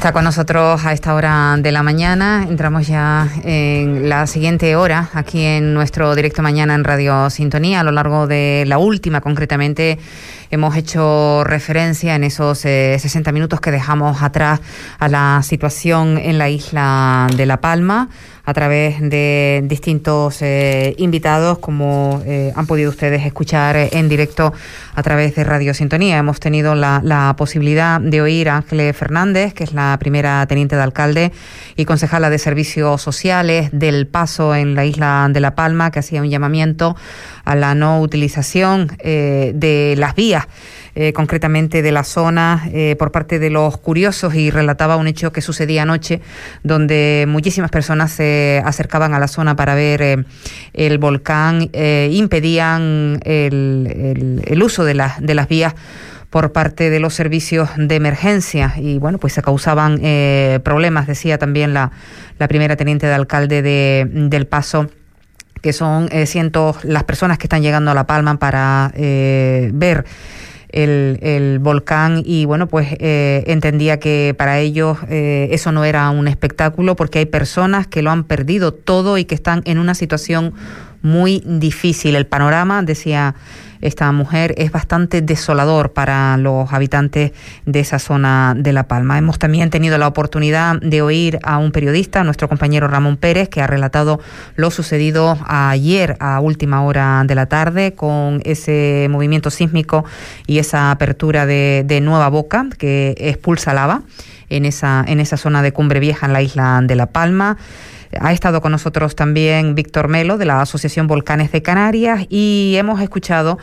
Está con nosotros a esta hora de la mañana. Entramos ya en la siguiente hora aquí en nuestro directo mañana en Radio Sintonía. A lo largo de la última, concretamente, hemos hecho referencia en esos 60 minutos que dejamos atrás a la situación en la isla de La Palma, a través de distintos invitados, como han podido ustedes escuchar en directo a través de Radio Sintonía. Hemos tenido la posibilidad de oír a Ángeles Fernández, que es la primera teniente de alcalde y concejala de Servicios Sociales del Paso en la isla de La Palma, que hacía un llamamiento a la no utilización de las vías, concretamente de la zona, por parte de los curiosos, y relataba un hecho que sucedía anoche, donde muchísimas personas se acercaban a la zona para ver el volcán, impedían el uso de las vías por parte de los servicios de emergencia, y bueno, pues se causaban problemas, decía también la primera teniente de alcalde del Paso, que son cientos las personas que están llegando a La Palma para ver el volcán, y bueno, pues entendía que para ellos eso no era un espectáculo, porque hay personas que lo han perdido todo y que están en una situación muy difícil. El panorama, decía esta mujer, es bastante desolador para los habitantes de esa zona de La Palma. Hemos también tenido la oportunidad de oír a un periodista, nuestro compañero Ramón Pérez, que ha relatado lo sucedido ayer a última hora de la tarde, con ese movimiento sísmico y esa apertura de Nueva Boca, que expulsa lava en esa zona de Cumbre Vieja en la isla de La Palma. Ha estado con nosotros también Víctor Melo, de la Asociación Volcanes de Canarias, y hemos escuchado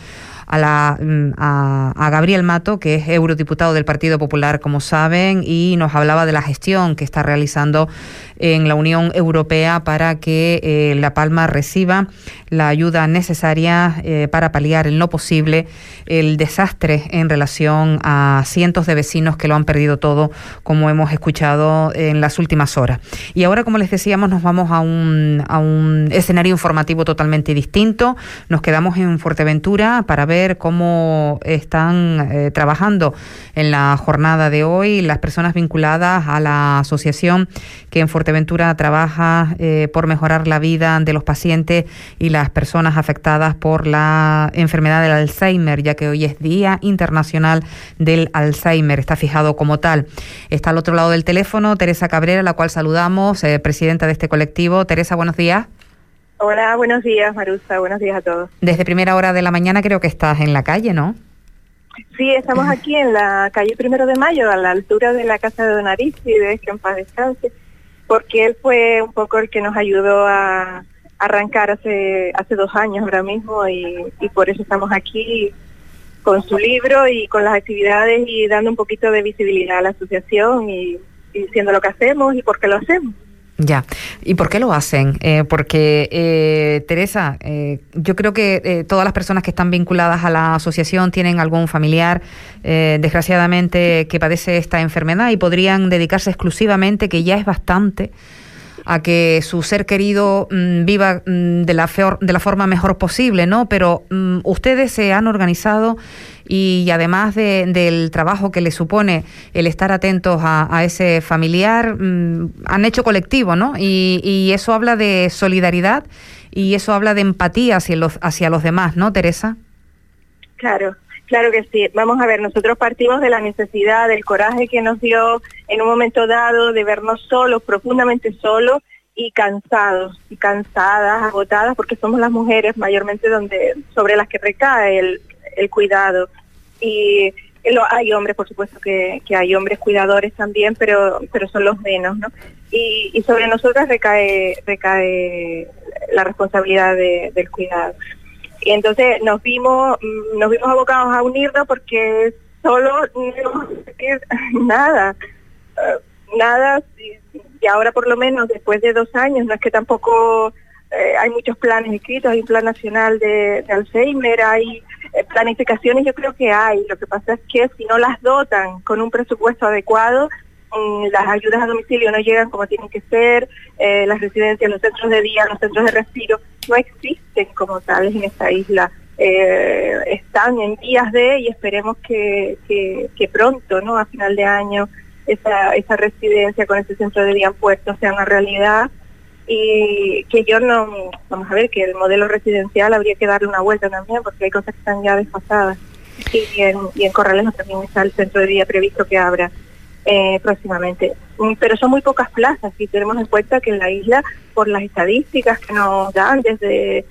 a Gabriel Mato, que es eurodiputado del Partido Popular, como saben, y nos hablaba de la gestión que está realizando en la Unión Europea para que La Palma reciba la ayuda necesaria para paliar en lo posible el desastre en relación a cientos de vecinos que lo han perdido todo, como hemos escuchado en las últimas horas. Y ahora, como les decíamos, nos vamos a un escenario informativo totalmente distinto. Nos quedamos en Fuerteventura para ver cómo están trabajando en la jornada de hoy las personas vinculadas a la asociación que en Fuerteventura trabaja por mejorar la vida de los pacientes y las personas afectadas por la enfermedad del Alzheimer, ya que hoy es Día Internacional del Alzheimer, está fijado como tal. Está al otro lado del teléfono Teresa Cabrera, la cual saludamos, presidenta de este colectivo. Teresa, buenos días. Hola, buenos días, Marusa, buenos días a todos. Desde primera hora de la mañana creo que estás en la calle, ¿no? Sí, estamos aquí en la calle 1 de Mayo, a la altura de la casa de Don Arístides, que en paz descanse, porque él fue un poco el que nos ayudó a arrancar hace 2 años ahora mismo, y por eso estamos aquí con su libro y con las actividades, y dando un poquito de visibilidad a la asociación y diciendo lo que hacemos y por qué lo hacemos. Ya. ¿Y por qué lo hacen? Porque, Teresa, yo creo que todas las personas que están vinculadas a la asociación tienen algún familiar, desgraciadamente, que padece esta enfermedad, y podrían dedicarse exclusivamente, que ya es bastante, a que su ser querido viva de la forma mejor posible, ¿no? Pero ustedes se han organizado, y además del trabajo que le supone el estar atentos a ese familiar, han hecho colectivo, ¿no? Y eso habla de solidaridad, y eso habla de empatía hacia los demás, ¿no, Teresa? Claro que sí. Vamos a ver, nosotros partimos de la necesidad, del coraje que nos dio en un momento dado de vernos solos, profundamente solos, y cansados y cansadas, agotadas, porque somos las mujeres mayormente sobre las que recae el cuidado. Y hay hombres, por supuesto que hay hombres cuidadores también, pero son los menos, ¿no? Y sobre nosotras recae la responsabilidad del cuidado. Y entonces nos vimos abocados a unirnos, porque solo no íbamos a hacer nada, y ahora por lo menos después de 2 años, no es que tampoco hay muchos planes escritos, hay un plan nacional de Alzheimer, hay planificaciones, yo creo que hay. Lo que pasa es que si no las dotan con un presupuesto adecuado, las ayudas a domicilio no llegan como tienen que ser, las residencias, los centros de día, los centros de respiro no existen como tales en esta isla. Están en vías de, y esperemos que pronto, ¿no? A final de año esa residencia con ese centro de día en Puerto sea una realidad, y que vamos a ver, que el modelo residencial habría que darle una vuelta también, porque hay cosas que están ya desfasadas. Y en Corralejo también está el centro de día previsto que abra próximamente. Pero son muy pocas plazas, si tenemos en cuenta que en la isla, por las estadísticas que nos dan desde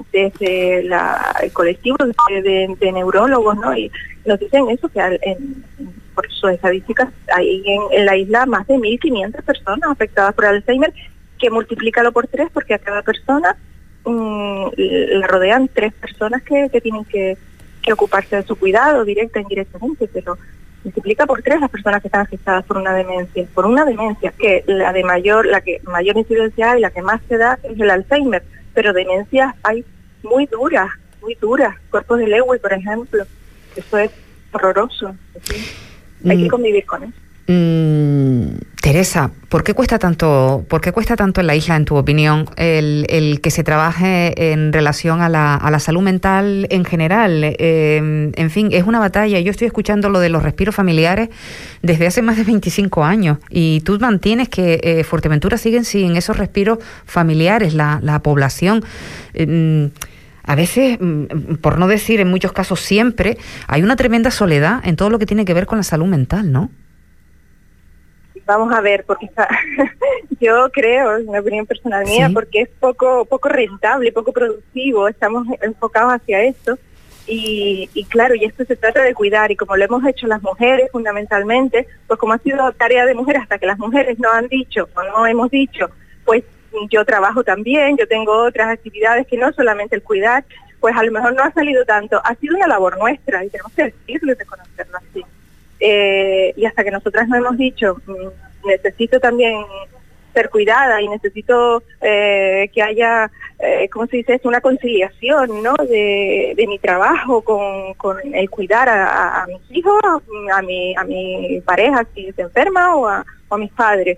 el colectivo de neurólogos, ¿no? Y nos dicen eso, que por sus estadísticas hay en la isla más de 1.500 personas afectadas por Alzheimer, que multiplícalo por 3, porque a cada persona la rodean 3 personas que tienen que ocuparse de su cuidado, directa e indirectamente, pero multiplica por 3 las personas que están afectadas por una demencia, que la que mayor incidencia hay, la que más se da es el Alzheimer, pero demencias hay muy duras, cuerpos de Lewy, por ejemplo, eso es horroroso, ¿sí? Hay que convivir con eso. Teresa, ¿por qué cuesta tanto en la isla, en tu opinión, el que se trabaje en relación a la salud mental en general? En fin, es una batalla. Yo estoy escuchando lo de los respiros familiares desde hace más de 25 años y tú mantienes que Fuerteventura siguen sin esos respiros familiares, la población. A veces, por no decir en muchos casos siempre, hay una tremenda soledad en todo lo que tiene que ver con la salud mental, ¿no? Vamos a ver, porque yo creo, es una opinión personal mía, ¿sí? Porque es poco rentable, poco productivo, estamos enfocados hacia esto, y claro, y esto se trata de cuidar, y como lo hemos hecho las mujeres fundamentalmente, pues como ha sido tarea de mujeres hasta que las mujeres no han dicho, o no hemos dicho, pues yo trabajo también, yo tengo otras actividades que no solamente el cuidar, pues a lo mejor no ha salido tanto, ha sido una labor nuestra, y tenemos que decirlo y reconocerlo así. Y hasta que nosotras no hemos dicho, necesito también ser cuidada y necesito que haya, ¿cómo se dice esto? Una conciliación, ¿no? De mi trabajo con el cuidar a mis hijos, a mi pareja si se enferma o a mis padres.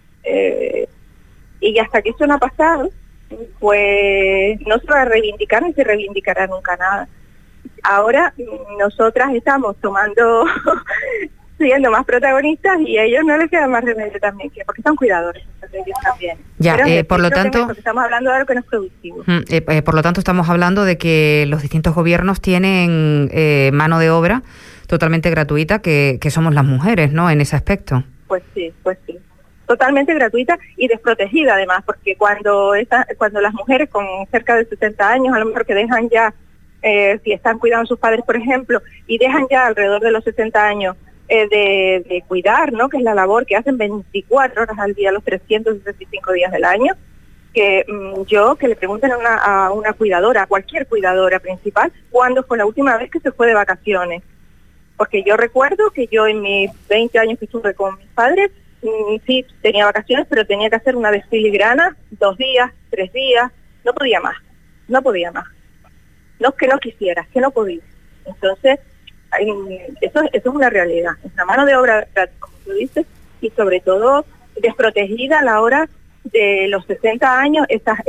Y hasta que eso no ha pasado, pues no se va a reivindicar ni se reivindicará nunca nada. Ahora nosotras estamos siendo más protagonistas y a ellos no les queda más remedio también, porque son cuidadores, ellos también. Ya, por lo tanto, estamos hablando de algo que no es productivo. Por lo tanto, estamos hablando de que los distintos gobiernos tienen mano de obra totalmente gratuita, que somos las mujeres, ¿no?, en ese aspecto. Pues sí. Totalmente gratuita y desprotegida además, porque cuando las mujeres con cerca de 60 años, a lo mejor que dejan ya, si están cuidando a sus padres, por ejemplo, y dejan ya alrededor de los 60 años de cuidar, ¿no?, que es la labor que hacen 24 horas al día, los 365 días del año, que le pregunten a una cuidadora, a cualquier cuidadora principal, ¿cuándo fue la última vez que se fue de vacaciones? Porque yo recuerdo que yo en mis 20 años que estuve con mis padres, sí, tenía vacaciones, pero tenía que hacer una vez filigrana, 2 días, 3 días, no podía más. No es que no quisiera, es que no podía. Entonces, eso es una realidad. Es una mano de obra, como tú dices, y sobre todo desprotegida a la hora de los 60 años, esas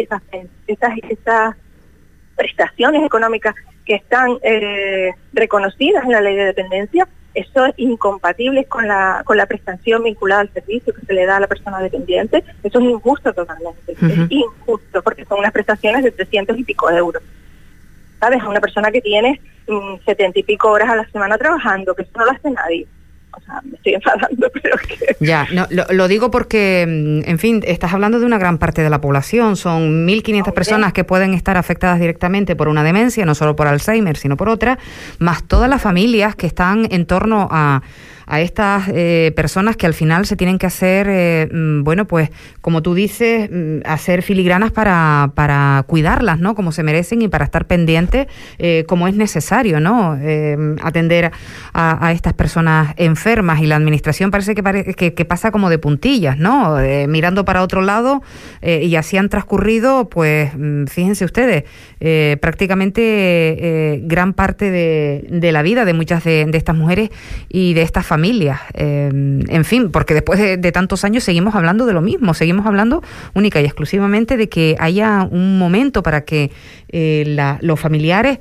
prestaciones económicas que están reconocidas en la ley de dependencia. Eso es incompatible con la prestación vinculada al servicio que se le da a la persona dependiente. Eso es injusto totalmente. Es injusto, porque son unas prestaciones de 300 y pico euros. ¿Sabes? A una persona que tiene 70 y pico horas a la semana trabajando, que eso no lo hace nadie. O sea, me estoy enfadando, pero que... Ya, no, lo digo porque, en fin, estás hablando de una gran parte de la población. Son 1.500 personas que pueden estar afectadas directamente por una demencia, no solo por Alzheimer, sino por otra, más todas las familias que están en torno a estas personas que al final se tienen que hacer, bueno, pues, como tú dices, hacer filigranas para cuidarlas, ¿no?, como se merecen y para estar pendientes como es necesario, ¿no?, atender a estas personas enfermas, y la administración parece que pasa como de puntillas, ¿no?, mirando para otro lado, y así han transcurrido, pues, fíjense ustedes, prácticamente gran parte de la vida de muchas de estas mujeres y de estas familias. En fin, porque después de tantos años seguimos hablando de lo mismo, seguimos hablando única y exclusivamente de que haya un momento para que los familiares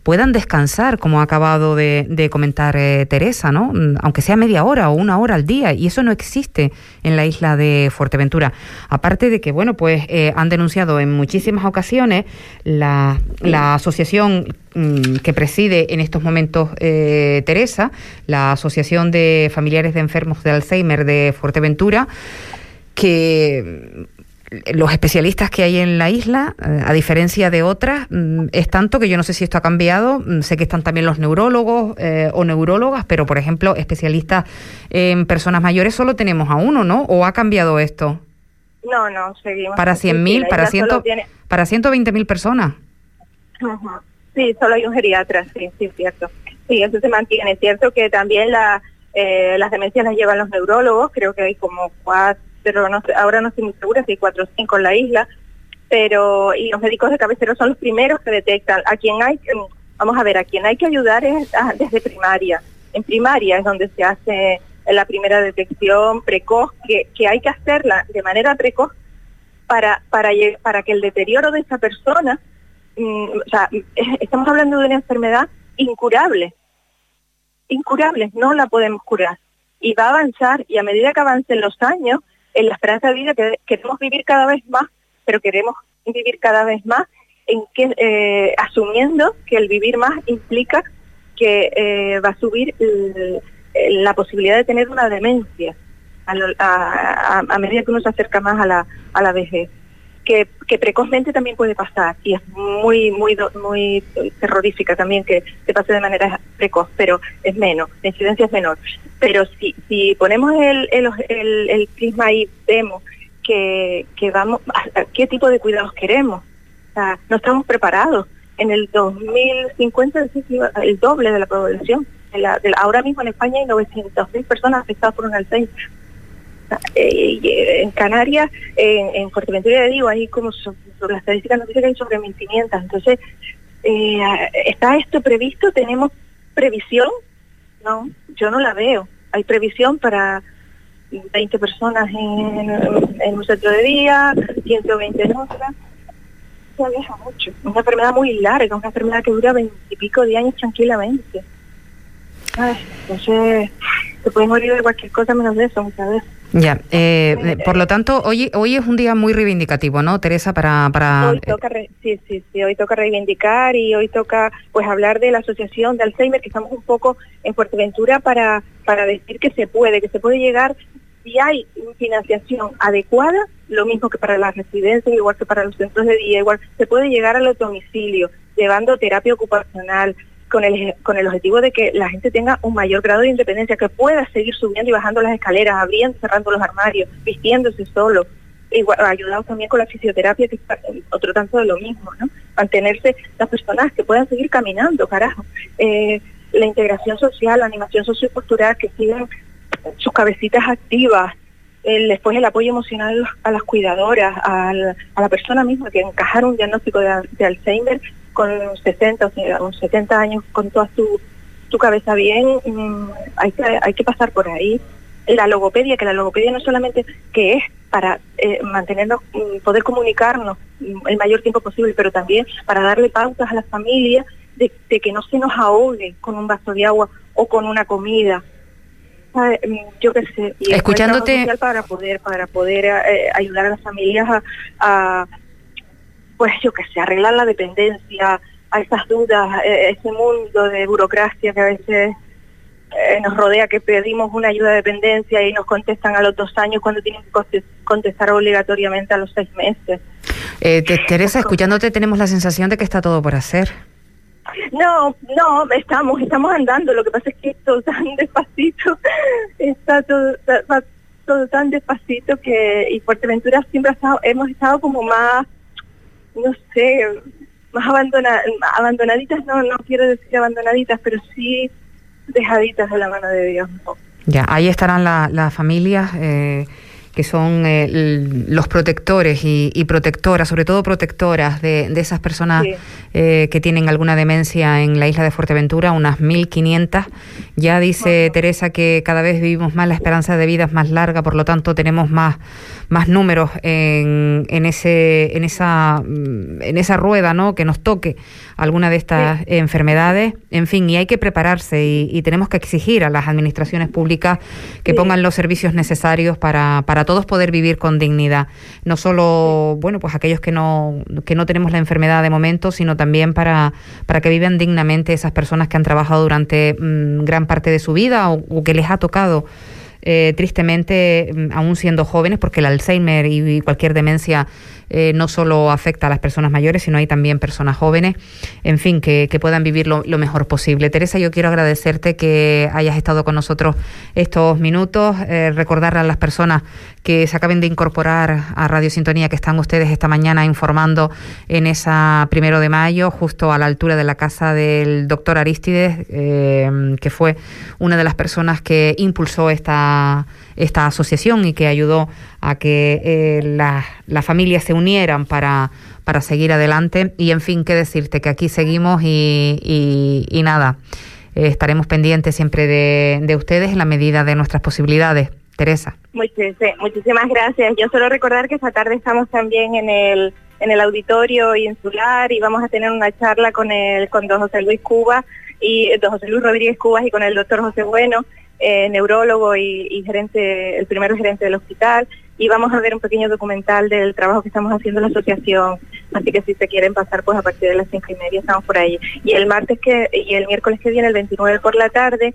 puedan descansar, como ha acabado de comentar Teresa, ¿no? Aunque sea media hora o una hora al día, y eso no existe en la isla de Fuerteventura. Aparte de que, bueno, pues han denunciado en muchísimas ocasiones la asociación que preside en estos momentos Teresa, la Asociación de Familiares de Enfermos de Alzheimer de Fuerteventura, que los especialistas que hay en la isla, a diferencia de otras, es tanto que yo no sé si esto ha cambiado. Sé que están también los neurólogos o neurólogas, pero, por ejemplo, especialistas en personas mayores solo tenemos a uno, ¿no? ¿O ha cambiado esto? No, seguimos. ¿Para 100.000, para 120.000 personas? Uh-huh. Sí, solo hay un geriatra, sí, cierto. Sí, eso se mantiene. Es cierto que también las demencias las llevan los neurólogos, creo que hay como 4, pero no sé, ahora no estoy muy segura si hay 4 o 5 en la isla, y los médicos de cabecera son los primeros que detectan. A quien hay que ayudar es desde primaria. En primaria es donde se hace la primera detección precoz, que hay que hacerla de manera precoz para que el deterioro de esa persona, estamos hablando de una enfermedad incurable, no la podemos curar, y va a avanzar, y a medida que avancen los años, en la esperanza de vida queremos vivir cada vez más, pero queremos vivir cada vez más asumiendo que el vivir más implica que va a subir la posibilidad de tener una demencia a medida que uno se acerca más a la vejez, que precozmente también puede pasar, y es muy terrorífica también que se pase de manera precoz, pero es menos, la incidencia es menor. Pero si ponemos el prisma y vemos que vamos a qué tipo de cuidados queremos, o sea, no estamos preparados. En el 2050 el doble de la población. Ahora mismo en España hay 900.000 personas afectadas por un Alzheimer. En Canarias, en Fuerteventura, digo, ahí como sobre las estadísticas nos dice que hay sobre 1.500. Entonces, ¿está esto previsto? ¿Tenemos previsión? No, yo no la veo. Hay previsión para 20 personas en un centro de día, 120 en otra. Se aleja mucho. Es una enfermedad muy larga, una enfermedad que dura 20 y pico de años tranquilamente. Entonces, se puede morir de cualquier cosa menos de eso muchas veces. Ya, por lo tanto, hoy es un día muy reivindicativo, ¿no, Teresa? Hoy toca hoy toca reivindicar, y hoy toca pues hablar de la asociación de Alzheimer, que estamos un poco en Fuerteventura para decir que se puede llegar, si hay financiación adecuada, lo mismo que para las residencias, igual que para los centros de día, igual se puede llegar a los domicilios, llevando terapia ocupacional, con el objetivo de que la gente tenga un mayor grado de independencia, que pueda seguir subiendo y bajando las escaleras, abriendo, cerrando los armarios, vistiéndose solo, igual, ayudados también con la fisioterapia, que es otro tanto de lo mismo, ¿no? Mantenerse las personas que puedan seguir caminando, carajo. La integración social, la animación sociocultural, que sigan sus cabecitas activas, después el apoyo emocional a las cuidadoras, a la persona misma, que encajar un diagnóstico de Alzheimer con 60 o sea, 70 años, con toda tu cabeza bien, hay que pasar por ahí. La logopedia, que la logopedia no solamente que es para mantenernos, poder comunicarnos el mayor tiempo posible, pero también para darle pautas a las familias de que no se nos ahogue con un vaso de agua o con una comida. Yo qué sé, y escuchándote para poder ayudar a las familias a pues yo qué sé, arreglar la dependencia, a esas dudas, ese mundo de burocracia que a veces nos rodea, que pedimos una ayuda de dependencia y nos contestan a los 2 años cuando tienen que contestar obligatoriamente a los 6 meses. Teresa, escuchándote tenemos la sensación de que está todo por hacer. No, estamos andando. Lo que pasa es que es todo tan despacito, está todo tan despacito y Fuerteventura siempre hemos estado como más, no sé, más abandonaditas, no quiero decir abandonaditas, pero sí dejaditas de la mano de Dios un poco. Ya, ahí estarán las familias que son los protectores y protectoras, sobre todo protectoras de esas personas sí, que tienen alguna demencia en la isla de Fuerteventura, unas 1.500. Ya dice Teresa que cada vez vivimos más, la esperanza de vida es más larga, por lo tanto tenemos más más números en esa rueda, ¿no? Que nos toque alguna de estas enfermedades. En fin, y hay que prepararse y tenemos que exigir a las administraciones públicas que pongan los servicios necesarios para todos poder vivir con dignidad. No solo, bueno, pues aquellos que no tenemos la enfermedad de momento, sino también para que vivan dignamente esas personas que han trabajado durante gran parte de su vida o que les ha tocado tristemente, aún siendo jóvenes, porque el Alzheimer y cualquier demencia no solo afecta a las personas mayores, sino hay también personas jóvenes, en fin, que puedan vivir lo mejor posible. Teresa, yo quiero agradecerte que hayas estado con nosotros estos minutos, recordarle a las personas que se acaben de incorporar a Radio Sintonía que están ustedes esta mañana informando en esa 1 de mayo, justo a la altura de la casa del doctor Arístides, que fue una de las personas que impulsó esta asociación y que ayudó a que las familias se unieran para seguir adelante. Y en fin, qué decirte, que aquí seguimos y nada, estaremos pendientes siempre de ustedes en la medida de nuestras posibilidades. Teresa. Muchísimas gracias. Yo solo recordar que esta tarde estamos también en el auditorio insular y vamos a tener una charla con don José Luis Cubas y don José Luis Rodríguez Cubas y con el doctor José Bueno, neurólogo y el primer gerente del hospital, y vamos a ver un pequeño documental del trabajo que estamos haciendo en la asociación, así que si se quieren pasar, pues a partir de las 5:30 estamos por ahí. Y el miércoles que viene, el 29 por la tarde,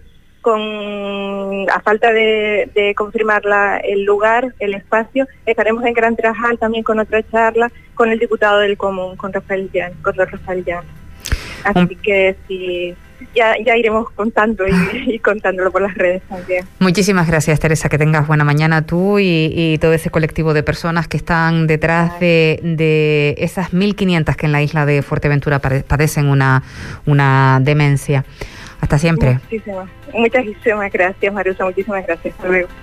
a falta de confirmar el lugar, el espacio, estaremos en Gran Trajal también con otra charla con el diputado del Común, con Rafael Llán. Así que sí, ya iremos contando y contándolo por las redes también. Muchísimas gracias, Teresa, que tengas buena mañana tú y todo ese colectivo de personas que están detrás de esas 1.500 que en la isla de Fuerteventura padecen una demencia. Hasta siempre. Muchísimas gracias, Marusa, muchísimas gracias. Hasta luego.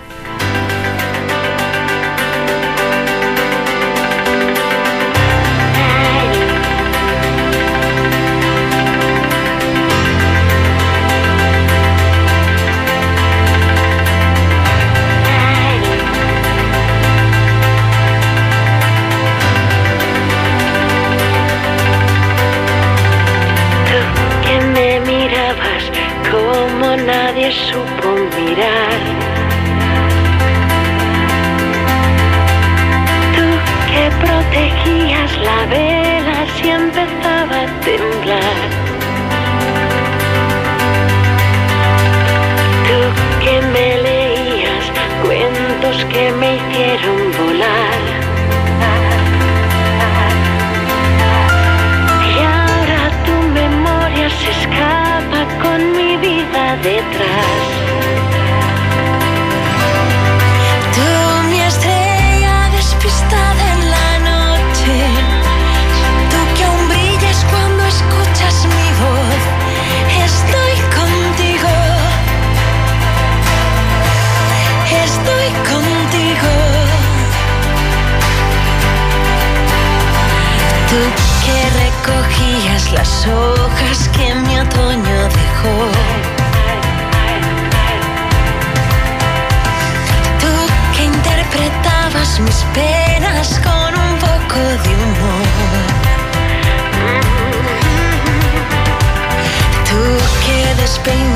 Nadie supo mirar. Tú que protegías la vela si empezaba a temblar. Tú que me leías cuentos que me hicieron volar. Y ahora tu memoria se escapa con mi vida detrás. Tú, mi estrella despistada en la noche, tú que aún brillas cuando escuchas mi voz, estoy contigo, estoy contigo. Tú que recogías las hojas que mi otoño dejó. Interpretabas mis penas con un poco de humor. Tú que despeinabas